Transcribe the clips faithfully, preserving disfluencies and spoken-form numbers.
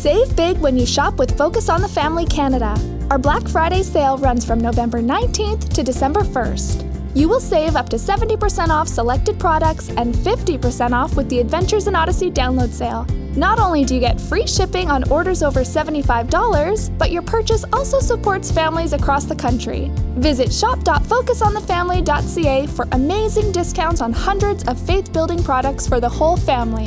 Save big when you shop with Focus on the Family Canada. Our Black Friday sale runs from November nineteenth to December first. You will save up to seventy percent off selected products and fifty percent off with the Adventures in Odyssey download sale. Not only do you get free shipping on orders over seventy-five dollars, but your purchase also supports families across the country. Visit shop dot focus on the family dot c a for amazing discounts on hundreds of faith-building products for the whole family.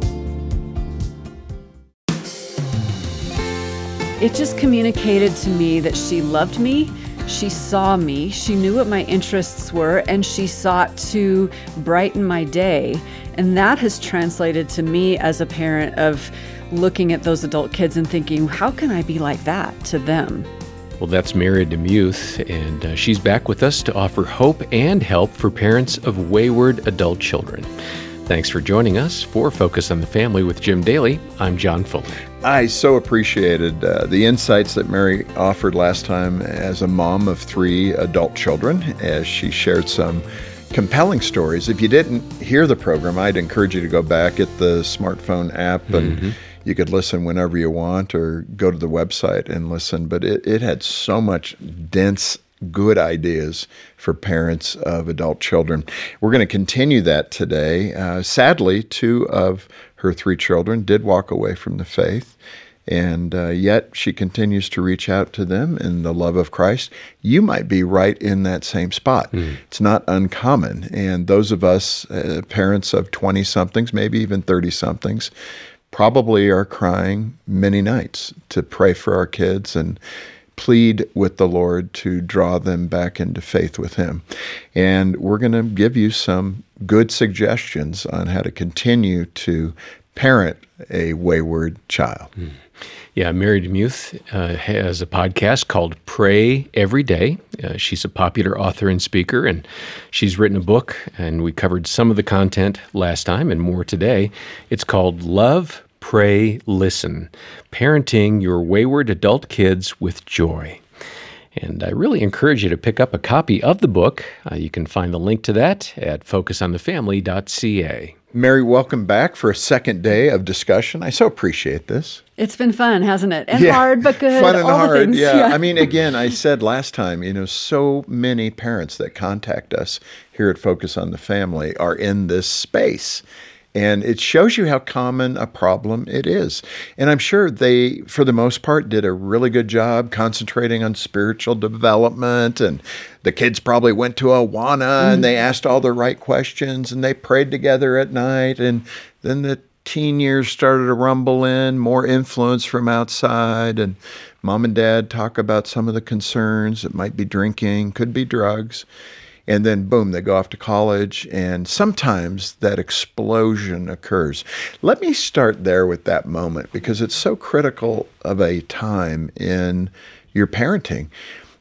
It just communicated to me that she loved me, she saw me, she knew what my interests were, and she sought to brighten my day. And that has translated to me as a parent of looking at those adult kids and thinking, how can I be like that to them? Well, that's Mary DeMuth, and uh, she's back with us to offer hope and help for parents of wayward adult children. Thanks for joining us for Focus on the Family with Jim Daly. I'm John Fuller. I so appreciated uh, the insights that Mary offered last time as a mom of three adult children, as she shared some compelling stories. If you didn't hear the program, I'd encourage you to go back, get the smartphone app, and mm-hmm. you could listen whenever you want, or go to the website and listen. But it, it had so much dense good ideas for parents of adult children. We're going to continue that today. Uh, sadly, two of her three children did walk away from the faith, and uh, yet she continues to reach out to them in the love of Christ. You might be right in that same spot. Mm. It's not uncommon. And those of us, uh, parents of twenty-somethings, maybe even thirty-somethings, probably are crying many nights to pray for our kids and plead with the Lord to draw them back into faith with Him. And we're going to give you some good suggestions on how to continue to parent a wayward child. Mm. Yeah, Mary DeMuth uh, has a podcast called Pray Every Day. Uh, she's a popular author and speaker, and she's written a book, and we covered some of the content last time and more today. It's called Love, Pray, Listen, Parenting Your Wayward Adult Kids with Joy. And I really encourage you to pick up a copy of the book. Uh, you can find the link to that at focus on the family dot c a. Mary, welcome back for a second day of discussion. I so appreciate this. It's been fun, hasn't it? And yeah. hard, but good. Fun and All hard, the things. Yeah. yeah. I mean, again, I said last time, you know, so many parents that contact us here at Focus on the Family are in this space. And it shows you how common a problem it is. And I'm sure they, for the most part, did a really good job concentrating on spiritual development. And the kids probably went to Awana mm-hmm. and they asked all the right questions and they prayed together at night. And then the teen years started to rumble in, more influence from outside. And mom and dad talk about some of the concerns. It might be drinking, could be drugs. And then, boom, they go off to college, and sometimes that explosion occurs. Let me start there with that moment, because it's so critical of a time in your parenting.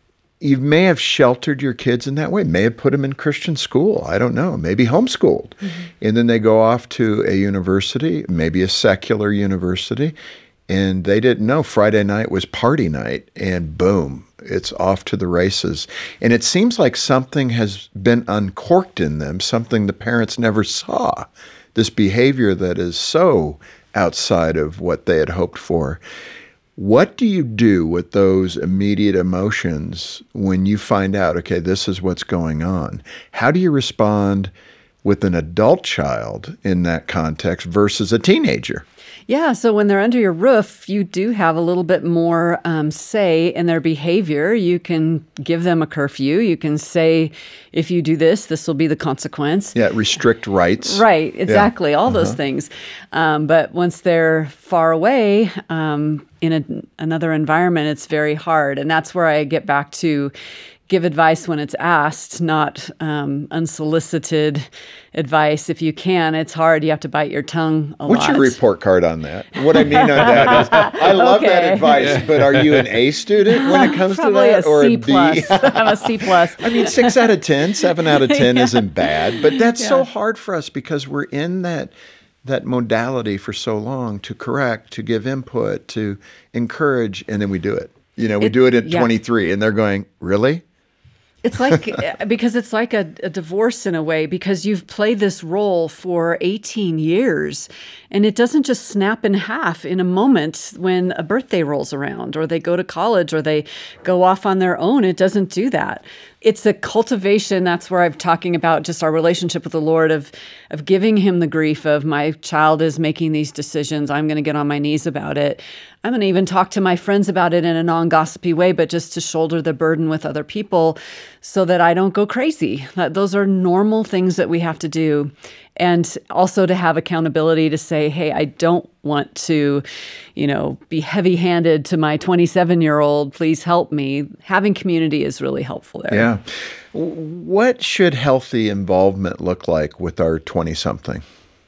You may have sheltered your kids in that way, may have put them in Christian school, I don't know, maybe homeschooled. Mm-hmm. And then they go off to a university, maybe a secular university, and they didn't know Friday night was party night, and boom, it's off to the races. And it seems like something has been uncorked in them, something the parents never saw, this behavior that is so outside of what they had hoped for. What do you do with those immediate emotions when you find out, okay, this is what's going on? How do you respond with an adult child in that context versus a teenager? Yeah, so when they're under your roof, you do have a little bit more um, say in their behavior. You can give them a curfew. You can say, if you do this, this will be the consequence. Yeah, restrict rights. Right, exactly, yeah. all uh-huh. those things. Um, but once they're far away um, in a, another environment, it's very hard. And that's where I get back to give advice when it's asked, not um, unsolicited advice. If you can, it's hard. You have to bite your tongue a What's lot. What's your report card on that? What I mean on that is, I love okay. that advice, but are you an A student when it comes Probably to that? A or C a B? plus. I'm a C plus. I mean, six out of ten, seven out of ten yeah. isn't bad, but that's yeah. so hard for us because we're in that that modality for so long to correct, to give input, to encourage, and then we do it. You know, we it, do it at yeah. twenty-three, and they're going, really? It's like, because it's like a, a divorce in a way, because you've played this role for eighteen years and it doesn't just snap in half in a moment when a birthday rolls around or they go to college or they go off on their own. It doesn't do that. It's a cultivation. That's where I'm talking about just our relationship with the Lord of, of giving him the grief of my child is making these decisions. I'm going to get on my knees about it. I'm going to even talk to my friends about it in a non-gossipy way, but just to shoulder the burden with other people so that I don't go crazy. That those are normal things that we have to do. And also to have accountability to say, hey, I don't want to, you know, be heavy-handed to my twenty-seven-year-old. Please help me. Having community is really helpful there. Yeah. What should healthy involvement look like with our twenty-something?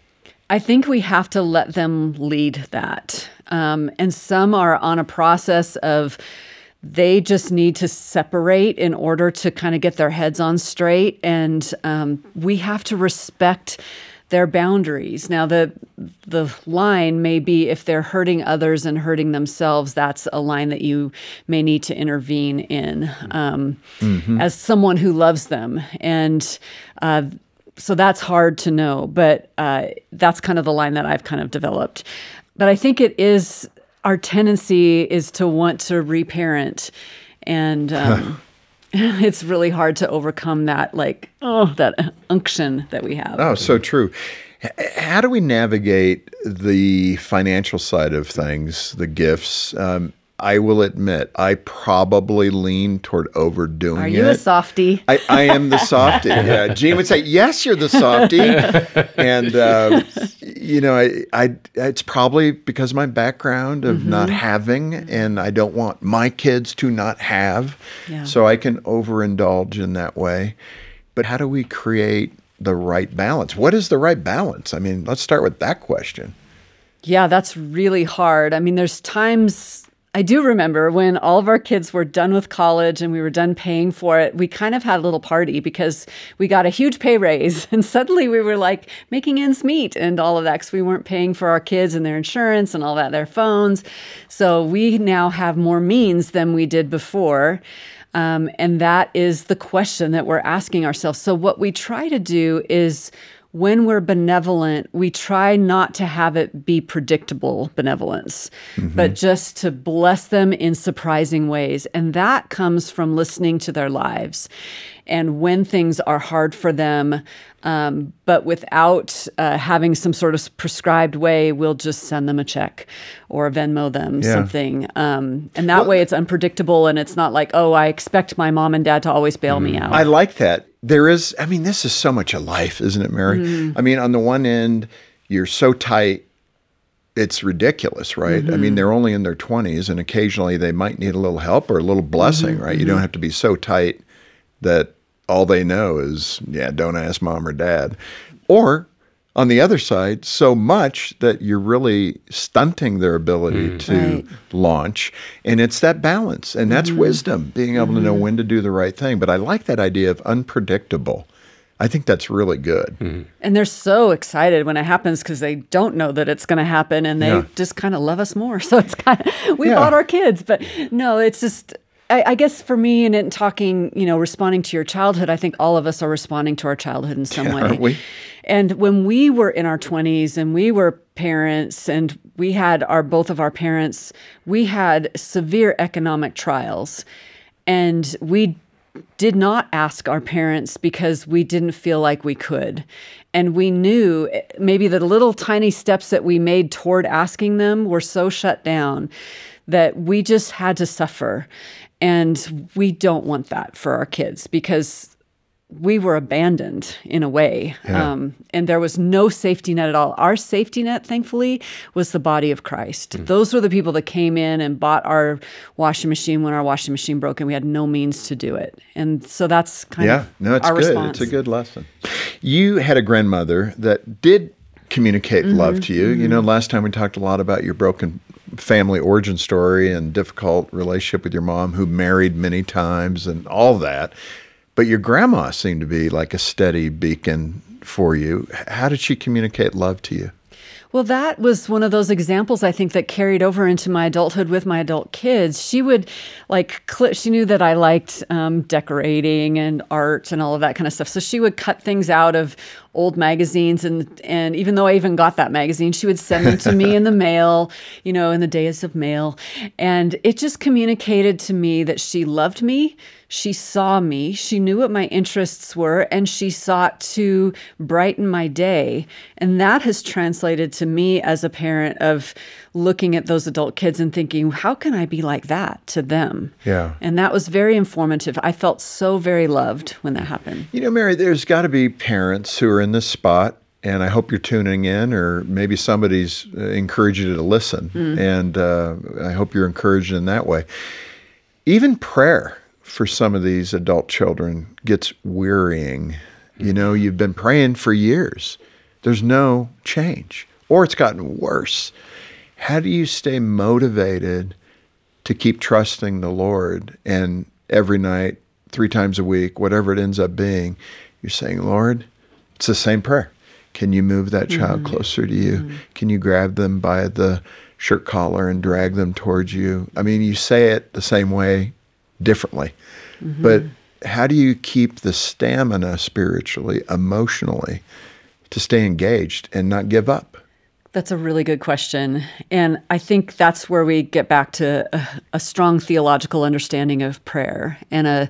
I think we have to let them lead that. Um, and some are on a process of they just need to separate in order to kind of get their heads on straight. And um, we have to respect their boundaries. Now, the the line may be if they're hurting others and hurting themselves, that's a line that you may need to intervene in um, mm-hmm. as someone who loves them. And uh, so that's hard to know, but uh, that's kind of the line that I've kind of developed. But I think it is, our tendency is to want to reparent, and um, it's really hard to overcome that, like, oh, that unction that we have. Oh, so true. H- how do we navigate the financial side of things, the gifts? Um, I will admit, I probably lean toward overdoing it. Are you it. a softie? I, I am the softie. Yeah, Gene would say, yes, you're the softie. And, uh, you know, I, I, it's probably because of my background of mm-hmm. not having, and I don't want my kids to not have. Yeah. So I can overindulge in that way. But how do we create the right balance? What is the right balance? I mean, let's start with that question. Yeah, that's really hard. I mean, there's times... I do remember when all of our kids were done with college and we were done paying for it, we kind of had a little party because we got a huge pay raise and suddenly we were like making ends meet and all of that because we weren't paying for our kids and their insurance and all that, their phones. So we now have more means than we did before. Um, and that is the question that we're asking ourselves. So what we try to do is when we're benevolent, we try not to have it be predictable benevolence, mm-hmm. but just to bless them in surprising ways. And that comes from listening to their lives. And when things are hard for them, um, but without uh, having some sort of prescribed way, we'll just send them a check or Venmo them yeah. something. Um, and that well, way it's unpredictable and it's not like, oh, I expect my mom and dad to always bail mm, me out. I like that. There is, I mean, this is so much of life, isn't it, Mary? Mm. I mean, on the one end, you're so tight, it's ridiculous, right? Mm-hmm. I mean, they're only in their twenties and occasionally they might need a little help or a little blessing, mm-hmm, right? Mm-hmm. You don't have to be so tight that all they know is, yeah, don't ask mom or dad. Or on the other side, so much that you're really stunting their ability mm. to right. launch. And it's that balance. And that's mm. wisdom, being able mm. to know when to do the right thing. But I like that idea of unpredictable. I think that's really good. Mm. And they're so excited when it happens because they don't know that it's going to happen. And they yeah. just kind of love us more. So it's kind of, we yeah. bought our kids. But no, it's just... I guess for me, and in talking, you know, responding to your childhood, I think all of us are responding to our childhood in some way. Aren't we? And when we were in our twenties and we were parents and we had our both of our parents, we had severe economic trials. And we did not ask our parents because we didn't feel like we could. And we knew maybe the little tiny steps that we made toward asking them were so shut down that we just had to suffer. And we don't want that for our kids because we were abandoned in a way. Yeah. Um, and there was no safety net at all. Our safety net, thankfully, was the body of Christ. Mm. Those were the people that came in and bought our washing machine when our washing machine broke and we had no means to do it. And so that's kind yeah. of no, it's our good. response. It's a good lesson. You had a grandmother that did communicate mm-hmm. love to you. Mm-hmm. You know, last time we talked a lot about your broken family origin story and difficult relationship with your mom who married many times and all that. But your grandma seemed to be like a steady beacon for you. How did she communicate love to you? Well, that was one of those examples, I think, that carried over into my adulthood with my adult kids. She would like, cl- she knew that I liked um, decorating and art and all of that kind of stuff. So she would cut things out of old magazines. And, and even though I even got that magazine, she would send them to me in the mail, you know, in the days of mail. And it just communicated to me that she loved me. She saw me, she knew what my interests were, and she sought to brighten my day. And that has translated to me as a parent of looking at those adult kids and thinking, how can I be like that to them? Yeah. And that was very informative. I felt so very loved when that happened. You know, Mary, there's got to be parents who are in this spot, and I hope you're tuning in, or maybe somebody's uh, encouraged you to listen. Mm. And uh, I hope you're encouraged in that way. Even prayer for some of these adult children gets wearying. You know, you've been praying for years. There's no change, or it's gotten worse. How do you stay motivated to keep trusting the Lord? And every night, three times a week, whatever it ends up being, you're saying, Lord, it's the same prayer. Can you move that child mm-hmm. closer to you? Mm-hmm. Can you grab them by the shirt collar and drag them towards you? I mean, you say it the same way, differently. Mm-hmm. But how do you keep the stamina spiritually, emotionally, to stay engaged and not give up? That's a really good question. And I think that's where we get back to a, a strong theological understanding of prayer and a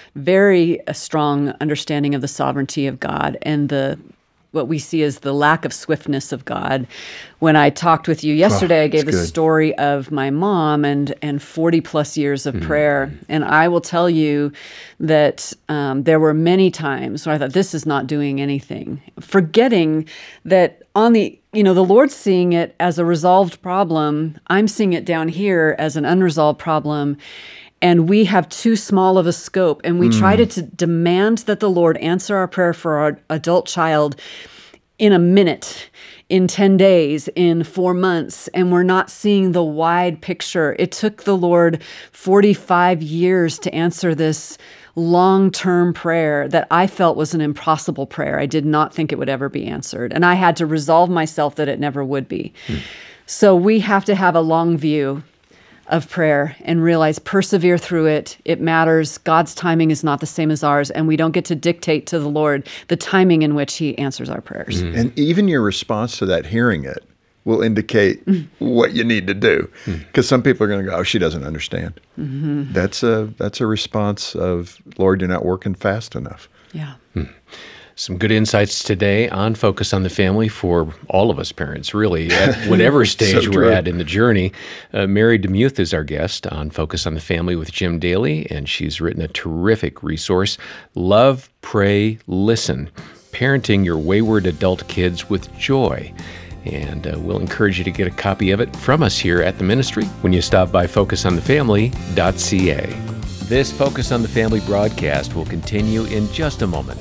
very a strong understanding of the sovereignty of God and the what we see as the lack of swiftness of God. When I talked with you yesterday, oh, I gave a story of my mom and and forty plus years of mm. prayer. And I will tell you that um, there were many times where I thought, this is not doing anything, forgetting that on the, you know, the Lord's seeing it as a resolved problem. I'm seeing it down here as an unresolved problem. And we have too small of a scope, and we mm. try to, to demand that the Lord answer our prayer for our adult child in a minute, in ten days, in four months, and we're not seeing the wide picture. It took the Lord forty-five years to answer this long-term prayer that I felt was an impossible prayer. I did not think it would ever be answered, and I had to resolve myself that it never would be. Mm. So we have to have a long view of prayer and realize, persevere through it. It matters. God's timing is not the same as ours, and we don't get to dictate to the Lord the timing in which he answers our prayers. Mm-hmm. And even your response to that, hearing it, will indicate mm-hmm. what you need to do. Because mm-hmm. some people are going to go, oh, she doesn't understand. Mm-hmm. That's a that's a response of, Lord, you're not working fast enough. Yeah. Mm. Some good insights today on Focus on the Family for all of us parents, really, at whatever stage so we're at in the journey. Uh, Mary DeMuth is our guest on Focus on the Family with Jim Daly, and she's written a terrific resource, Love, Pray, Listen, Parenting Your Wayward Adult Kids with Joy. And uh, we'll encourage you to get a copy of it from us here at the ministry when you stop by focus on the family dot c a. This Focus on the Family broadcast will continue in just a moment.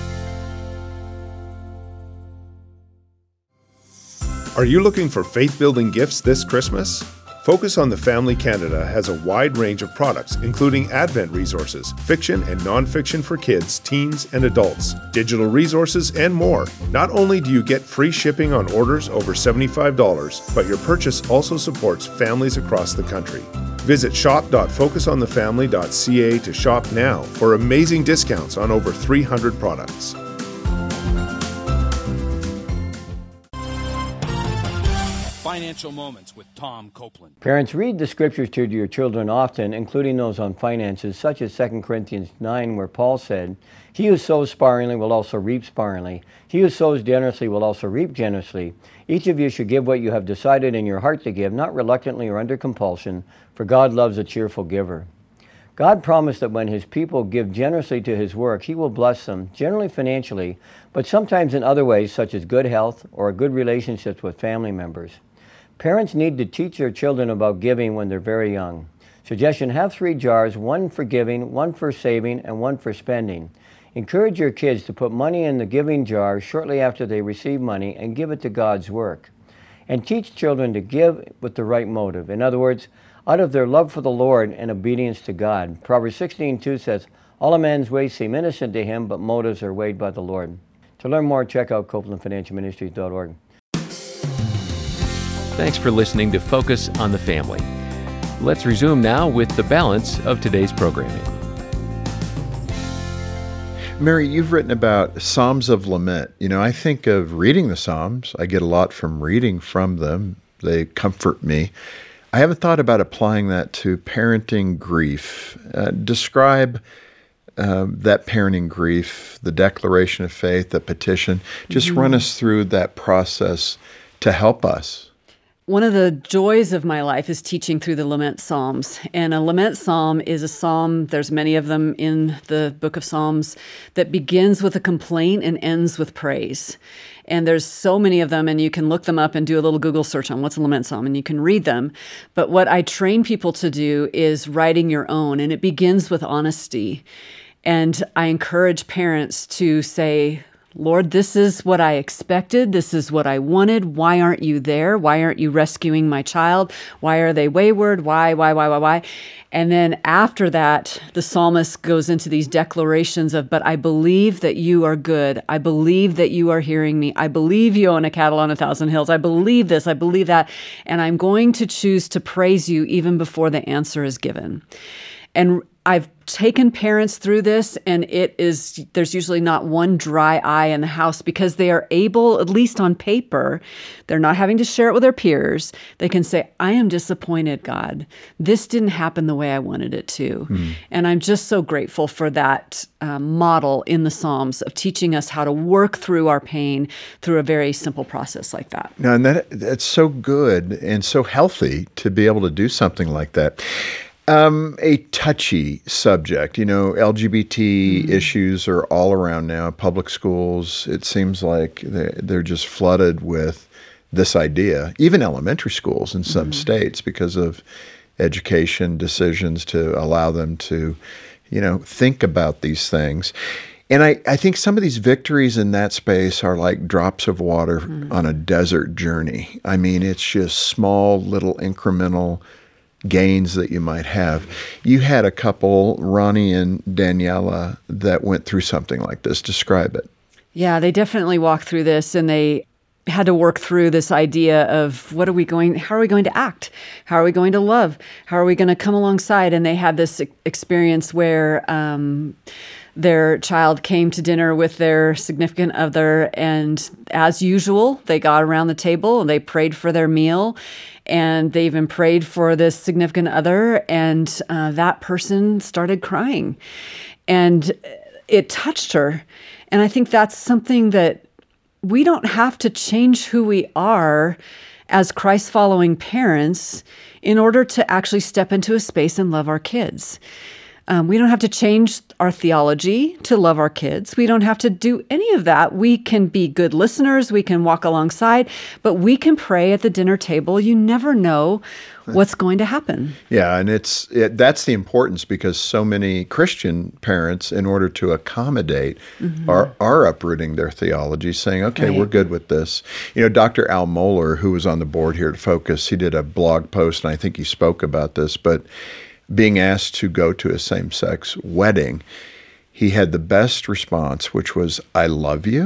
Are you looking for faith-building gifts this Christmas? Focus on the Family Canada has a wide range of products, including Advent resources, fiction and nonfiction for kids, teens, and adults, digital resources, and more. Not only do you get free shipping on orders over seventy-five dollars, but your purchase also supports families across the country. Visit shop dot focus on the family dot c a to shop now for amazing discounts on over three hundred products. Financial Moments with Tom Copeland. Parents, read the scriptures to your children often, including those on finances, such as Second Corinthians nine, where Paul said, he who sows sparingly will also reap sparingly. He who sows generously will also reap generously. Each of you should give what you have decided in your heart to give, not reluctantly or under compulsion, for God loves a cheerful giver. God promised that when his people give generously to his work, he will bless them, generally financially, but sometimes in other ways, such as good health or good relationships with family members. Parents need to teach their children about giving when they're very young. Suggestion, have three jars, one for giving, one for saving, and one for spending. Encourage your kids to put money in the giving jar shortly after they receive money and give it to God's work. And teach children to give with the right motive. In other words, out of their love for the Lord and obedience to God. Proverbs sixteen two says, all a man's ways seem innocent to him, but motives are weighed by the Lord. To learn more, check out Copeland Financial Ministries dot org. Thanks for listening to Focus on the Family. Let's resume now with the balance of today's programming. Mary, you've written about Psalms of Lament. You know, I think of reading the Psalms. I get a lot from reading from them. They comfort me. I haven't thought about applying that to parenting grief. Uh, describe uh, that parenting grief, the declaration of faith, the petition. Just mm-hmm. run us through that process to help us. One of the joys of my life is teaching through the lament psalms. And a lament psalm is a psalm, there's many of them in the book of Psalms, that begins with a complaint and ends with praise. And there's so many of them, and you can look them up and do a little Google search on what's a lament psalm, and you can read them. But what I train people to do is writing your own, and it begins with honesty. And I encourage parents to say, Lord, this is what I expected. This is what I wanted. Why aren't you there? Why aren't you rescuing my child? Why are they wayward? Why, why, why, why, why? And then after that, the psalmist goes into these declarations of, but I believe that you are good. I believe that you are hearing me. I believe you own a cattle on a thousand hills. I believe this. I believe that. And I'm going to choose to praise you even before the answer is given. And I've taken parents through this, and it is, there's usually not one dry eye in the house because they are able, at least on paper, they're not having to share it with their peers. They can say, I am disappointed, God. This didn't happen the way I wanted it to. Mm. And I'm just so grateful for that um, model in the Psalms of teaching us how to work through our pain through a very simple process like that. No, and that that's so good and so healthy to be able to do something like that. Um, a touchy subject, you know, L G B T mm. issues are all around now. Public schools, it seems like they're, they're just flooded with this idea, even elementary schools in some mm. states, because of education decisions to allow them to, you know, think about these things. And I, I think some of these victories in that space are like drops of water mm. on a desert journey. I mean, it's just small, little incremental gains that you might have. You had a couple, Ronnie and Daniela, that went through something like this. Describe it. Yeah, they definitely walked through this, and they had to work through this idea of what are we going, how are we going to act? How are we going to love? How are we going to come alongside? And they had this experience where um, their child came to dinner with their significant other, and as usual, they got around the table and they prayed for their meal. And they even prayed for this significant other, and uh, that person started crying. And it touched her. And I think that's something that we don't have to change who we are as Christ-following parents in order to actually step into a space and love our kids. Um, we don't have to change our theology to love our kids. We don't have to do any of that. We can be good listeners. We can walk alongside, but we can pray at the dinner table. You never know what's going to happen. Yeah, and it's it, that's the importance, because so many Christian parents, in order to accommodate, mm-hmm. are, are uprooting their theology, saying, okay, right. we're good with this. You know, Doctor Al Mohler, who was on the board here at Focus, he did a blog post, and I think he spoke about this, but being asked to go to a same-sex wedding, he had the best response, which was, I love you.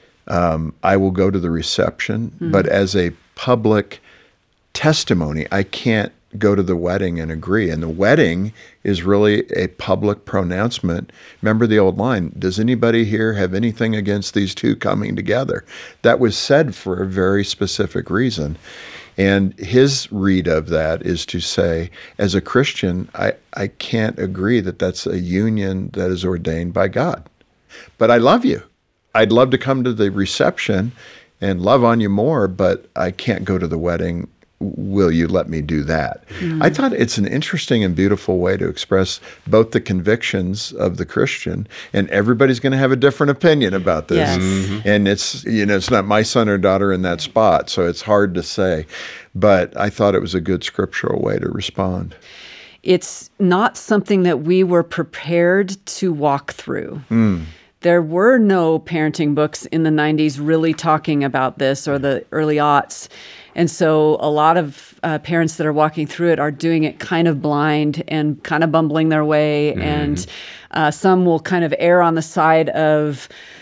Um, I will go to the reception, mm-hmm. but as a public testimony, I can't go to the wedding and agree. And the wedding is really a public pronouncement. Remember the old line, does anybody here have anything against these two coming together? That was said for a very specific reason. And his read of that is to say, as a Christian, I, I can't agree that that's a union that is ordained by God. But I love you. I'd love to come to the reception and love on you more, but I can't go to the wedding. Will you let me do that? Mm. I thought it's an interesting and beautiful way to express both the convictions of the Christian, and everybody's going to have a different opinion about this. Yes. Mm-hmm. And it's, you know, it's not my son or daughter in that spot, so it's hard to say. But I thought it was a good scriptural way to respond. It's not something that we were prepared to walk through. Mm. There were no parenting books in the nineties really talking about this, or the early aughts. And so a lot of uh, parents that are walking through it are doing it kind of blind and kind of bumbling their way. Mm. And uh, some will kind of err on the side of,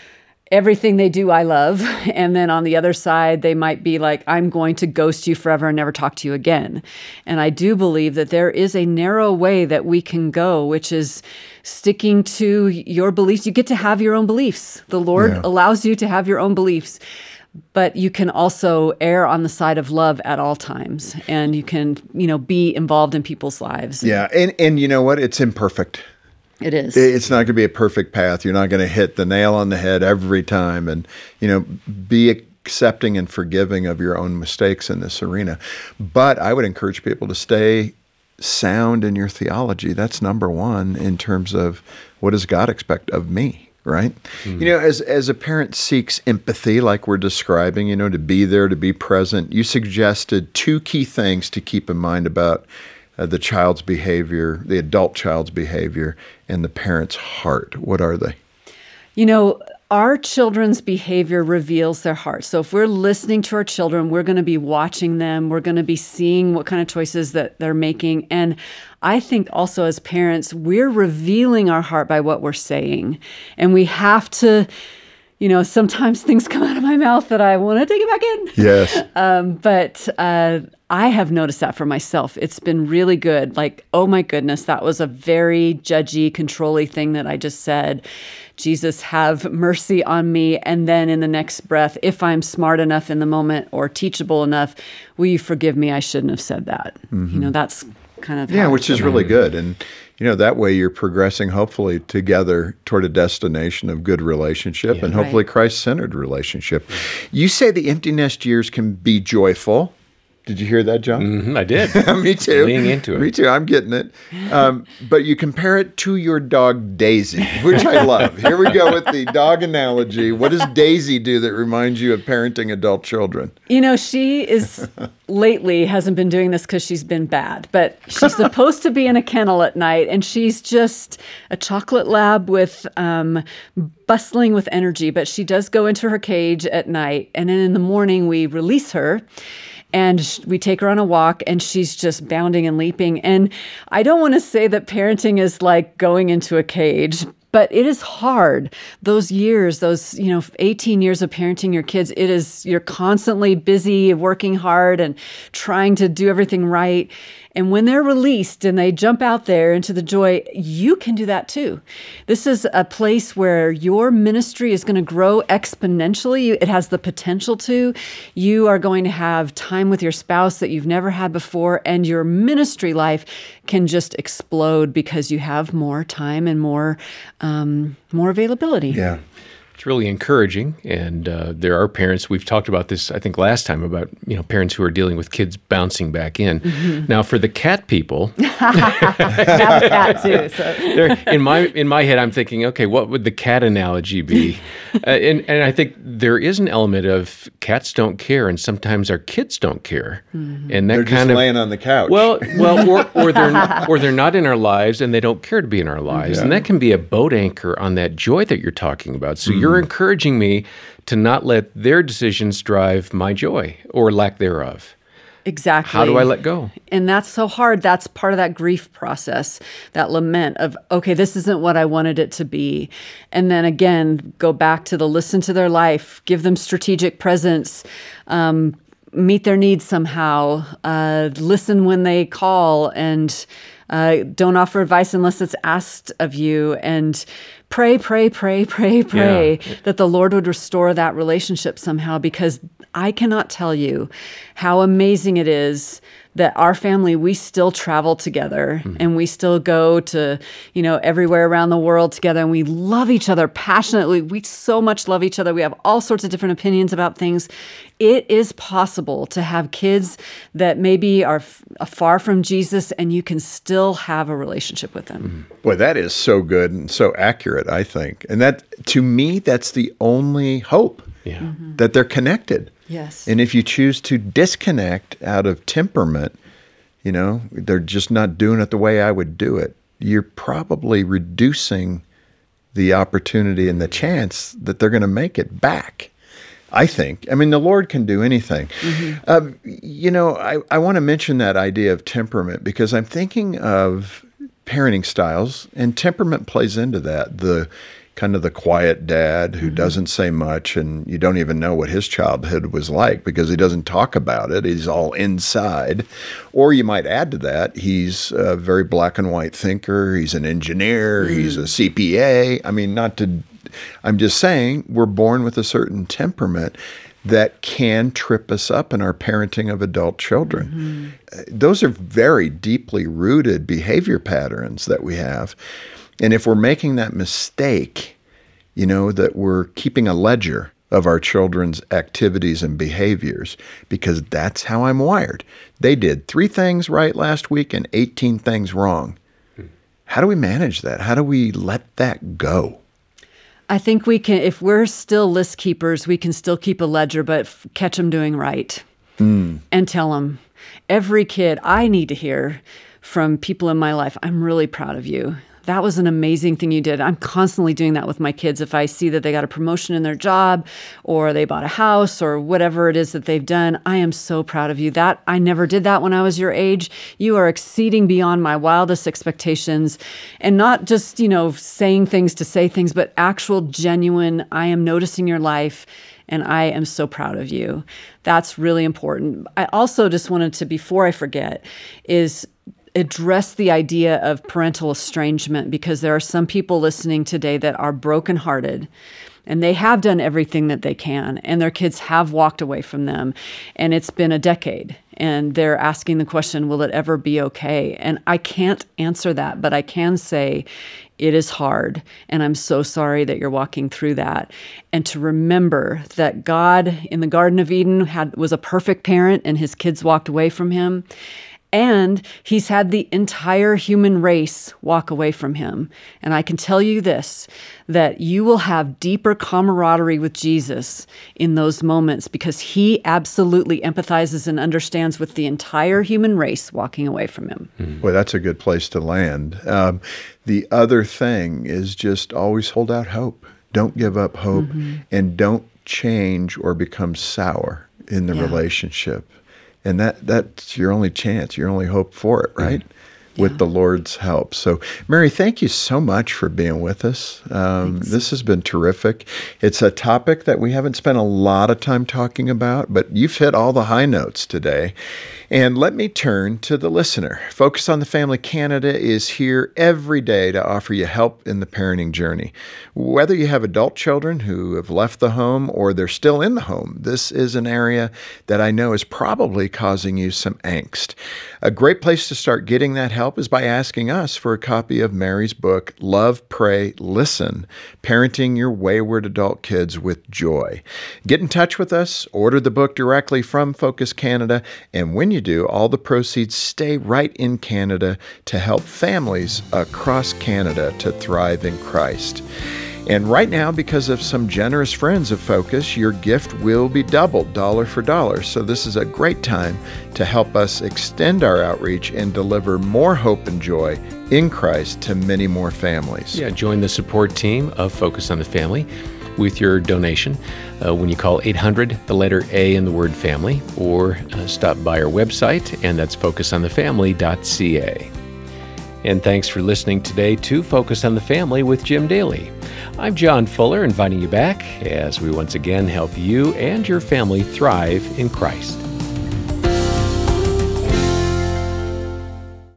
everything they do, I love. And then on the other side, they might be like, I'm going to ghost you forever and never talk to you again. And I do believe that there is a narrow way that we can go, which is sticking to your beliefs. You get to have your own beliefs. The Lord Yeah. allows you to have your own beliefs. But you can also err on the side of love at all times. And you can, you know, be involved in people's lives. Yeah. And, and you know what? It's imperfect. It is. It's not going to be a perfect path. You're not going to hit the nail on the head every time. And, you know, be accepting and forgiving of your own mistakes in this arena. But I would encourage people to stay sound in your theology. That's number one in terms of what does God expect of me, right? Mm. You know, as, as a parent seeks empathy, like we're describing, you know, to be there, to be present, you suggested two key things to keep in mind about Uh, the child's behavior, the adult child's behavior, and the parent's heart. What are they? You know, our children's behavior reveals their heart. So if we're listening to our children, we're going to be watching them. We're going to be seeing what kind of choices that they're making. And I think also as parents, we're revealing our heart by what we're saying. And we have to, you know, sometimes things come out of my mouth that I want to take it back in. Yes. um, but uh, I have noticed that for myself. It's been really good. Like, oh my goodness, that was a very judgy, controlly thing that I just said. Jesus, have mercy on me. And then in the next breath, if I'm smart enough in the moment or teachable enough, will you forgive me? I shouldn't have said that. Mm-hmm. You know, that's kind of yeah, how which is really good. And you know, that way you're progressing hopefully together toward a destination of good relationship Yeah. and hopefully Right. Christ-centered relationship. You say the empty nest years can be joyful. Did you hear that, John? Mm-hmm, I did. Me too. Leaning into it. Me too. I'm getting it. Um, but you compare it to your dog, Daisy, which I love. Here we go with the dog analogy. What does Daisy do that reminds you of parenting adult children? You know, she is lately hasn't been doing this because she's been bad, but she's supposed to be in a kennel at night, and she's just a chocolate lab with um, bustling with energy. But she does go into her cage at night, and then in the morning we release her. And we take her on a walk, and she's just bounding and leaping. And I don't want to say that parenting is like going into a cage, but it is hard. Those years, those, you know, eighteen years of parenting your kids, it is, you're constantly busy, working hard and trying to do everything right. And when they're released and they jump out there into the joy, you can do that too. This is a place where your ministry is going to grow exponentially. It has the potential to. You are going to have time with your spouse that you've never had before, and your ministry life can just explode because you have more time and more um, more availability. Yeah. It's really encouraging, and uh, there are parents. We've talked about this, I think, last time about you know parents who are dealing with kids bouncing back in. Mm-hmm. Now, for the cat people, Have a cat too. So. there, in my in my head, I'm thinking, okay, what would the cat analogy be? uh, and and I think there is an element of cats don't care, and sometimes our kids don't care, mm-hmm. and that They're kind just of laying on the couch. Well, well, or, or they're not, or they're not in our lives, and they don't care to be in our lives, Yeah. and that can be a boat anchor on that joy that you're talking about. So mm-hmm. you're encouraging me to not let their decisions drive my joy or lack thereof. Exactly. How do I let go? And that's so hard. That's part of that grief process, that lament of, okay, this isn't what I wanted it to be. And then again, go back to the listen to their life, give them strategic presence, um, meet their needs somehow, uh, listen when they call, and uh, don't offer advice unless it's asked of you, and pray, pray, pray, pray, pray Yeah. that the Lord would restore that relationship somehow, because I cannot tell you how amazing it is that our family, we still travel together mm-hmm. and we still go to, you know, everywhere around the world together, and we love each other passionately. We so much love each other. We have all sorts of different opinions about things. It is possible to have kids that maybe are f- far from Jesus, and you can still have a relationship with them. Mm-hmm. Boy, that is so good and so accurate, I think. And that, to me, that's the only hope, Yeah. Mm-hmm. that they're connected. Yes. And if you choose to disconnect out of temperament, you know, they're just not doing it the way I would do it, you're probably reducing the opportunity and the chance that they're going to make it back, I think. I mean, the Lord can do anything. Mm-hmm. Uh, you know, I, I want to mention that idea of temperament because I'm thinking of parenting styles, and temperament plays into that. The kind of the quiet dad who mm-hmm. doesn't say much, and you don't even know what his childhood was like because he doesn't talk about it. He's all inside. Or you might add to that, he's a very black and white thinker. He's an engineer. Mm-hmm. He's a C P A. I mean, not to, I'm just saying we're born with a certain temperament that can trip us up in our parenting of adult children. Mm-hmm. Those are very deeply rooted behavior patterns that we have. And if we're making that mistake, you know, that we're keeping a ledger of our children's activities and behaviors, because that's how I'm wired. They did three things right last week and eighteen things wrong. How do we manage that? How do we let that go? I think we can, if we're still list keepers, we can still keep a ledger, but f- catch them doing right mm. and tell them. Every kid, I need to hear from people in my life, I'm really proud of you. That was an amazing thing you did. I'm constantly doing that with my kids. If I see that they got a promotion in their job or they bought a house or whatever it is that they've done, I am so proud of you. That I never did that when I was your age. You are exceeding beyond my wildest expectations, and not just, you know, saying things to say things, but actual genuine, I am noticing your life and I am so proud of you. That's really important. I also just wanted to, before I forget, is address the idea of parental estrangement, because there are some people listening today that are brokenhearted and they have done everything that they can and their kids have walked away from them and it's been a decade and they're asking the question, will it ever be okay? And I can't answer that, but I can say it is hard and I'm so sorry that you're walking through that. And to remember that God in the Garden of Eden had was a perfect parent and his kids walked away from him. And he's had the entire human race walk away from him. And I can tell you this, that you will have deeper camaraderie with Jesus in those moments because he absolutely empathizes and understands with the entire human race walking away from him. Mm. Well, that's a good place to land. Um, the other thing is just always hold out hope. Don't give up hope mm-hmm. and don't change or become sour in the yeah. relationship. And that that's your only chance, your only hope for it, right? Yeah. With the Lord's help. So, Mary, thank you so much for being with us. Um, this has been terrific. It's a topic that we haven't spent a lot of time talking about, but you've hit all the high notes today. And let me turn to the listener. Focus on the Family Canada is here every day to offer you help in the parenting journey. Whether you have adult children who have left the home or they're still in the home, this is an area that I know is probably causing you some angst. A great place to start getting that help is by asking us for a copy of Mary's book, Love, Pray, Listen, Parenting Your Wayward Adult Kids with Joy. Get in touch with us, order the book directly from Focus Canada, and when you do, all the proceeds stay right in Canada to help families across Canada to thrive in Christ. And right now, because of some generous friends of Focus, your gift will be doubled dollar for dollar. So this is a great time to help us extend our outreach and deliver more hope and joy in Christ to many more families. Yeah, join the support team of Focus on the Family with your donation uh, when you call eight hundred, the letter A in the word family, or uh, stop by our website, and that's focus on the family dot c a. And thanks for listening today to Focus on the Family with Jim Daly. I'm John Fuller, inviting you back as we once again help you and your family thrive in Christ.